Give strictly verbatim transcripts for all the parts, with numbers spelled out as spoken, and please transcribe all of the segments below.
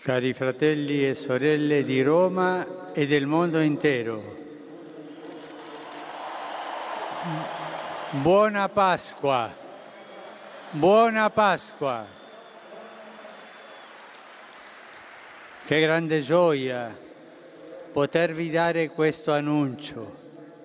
Cari fratelli e sorelle di Roma e del mondo intero, buona Pasqua, buona Pasqua. Che grande gioia potervi dare questo annuncio.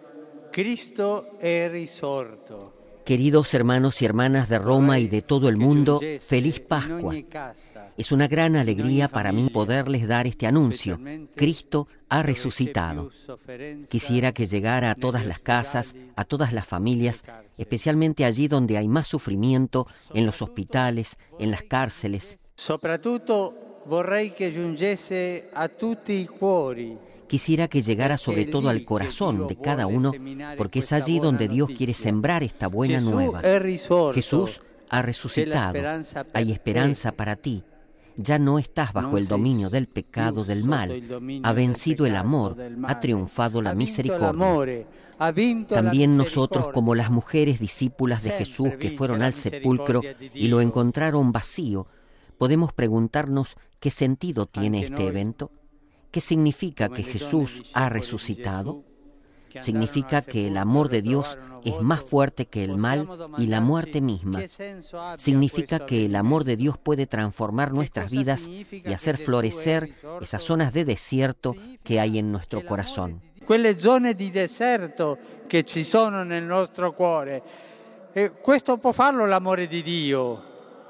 Cristo è risorto. Queridos hermanos y hermanas de Roma y de todo el mundo, feliz Pascua. Es una gran alegría para mí poderles dar este anuncio. Cristo ha resucitado. Quisiera que llegara a todas las casas, a todas las familias, especialmente allí donde hay más sufrimiento, en los hospitales, en las cárceles. Soprattutto vorrei che giungesse a tutti i cuori. Quisiera que llegara sobre todo al corazón de cada uno, porque es allí donde Dios quiere sembrar esta buena nueva. Jesús ha resucitado. Hay esperanza para ti. Ya no estás bajo el dominio del pecado, del mal. Ha vencido el amor, ha triunfado la misericordia. También nosotros, como las mujeres discípulas de Jesús que fueron al sepulcro y lo encontraron vacío, podemos preguntarnos qué sentido tiene este evento. ¿Qué significa que Jesús ha resucitado? Significa que el amor de Dios es más fuerte que el mal y la muerte misma. Significa que el amor de Dios puede transformar nuestras vidas y hacer florecer esas zonas de desierto que hay en nuestro corazón. Quelle zone di deserto che ci sono nel nostro cuore. E questo può farlo l'amore di Dio.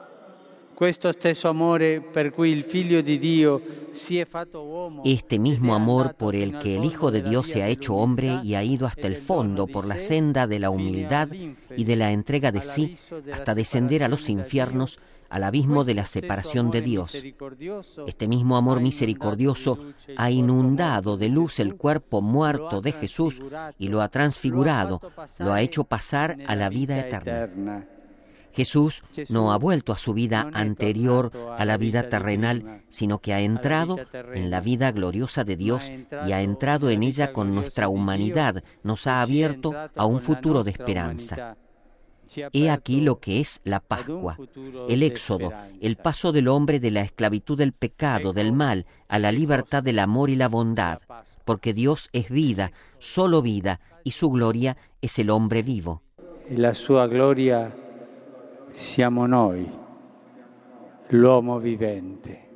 Questo stesso amore per cui il Figlio di Dio si è fatto uomo. Este mismo amor por el que el Hijo de Dios se ha hecho hombre y ha ido hasta el fondo por la senda de la humildad y de la entrega de sí, hasta descender a los infiernos, al abismo de la separación de Dios. Este mismo amor misericordioso ha inundado de luz el cuerpo muerto de Jesús y lo ha transfigurado, lo ha hecho pasar a la vida eterna. Jesús no ha vuelto a su vida anterior a la vida terrenal, sino que ha entrado en la vida gloriosa de Dios y ha entrado en ella con nuestra humanidad, nos ha abierto a un futuro de esperanza. He aquí lo que es la Pascua, el éxodo, el paso del hombre de la esclavitud del pecado, del mal, a la libertad del amor y la bondad, porque Dios es vida, solo vida, y su gloria es el hombre vivo. La sua gloria siamo noi, l'uomo vivente.